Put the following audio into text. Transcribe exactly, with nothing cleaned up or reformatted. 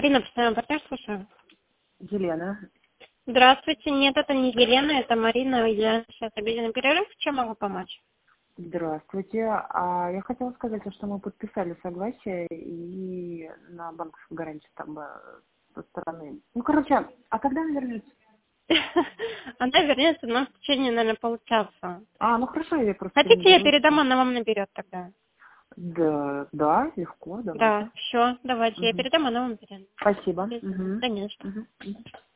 Марина, постоянно партнер, слушаю. Елена. Здравствуйте. Нет, это не Елена, это Марина. Я сейчас обеденный перерыв. Чем могу помочь? Здравствуйте. А я хотела сказать, что мы подписали согласие и на банковскую гарантию там э, со стороны. Ну, короче, а когда она вернется? Она вернется, но в течение, наверное, получаса. А, ну хорошо, я просто Хотите, я наберу. передам, она вам наберет тогда? Да, да, легко, давайте. Да, все, давайте, я Мгм. передам, она вам передаст. Спасибо. Без- Мгм. Да не за что. Мгм. Мгм.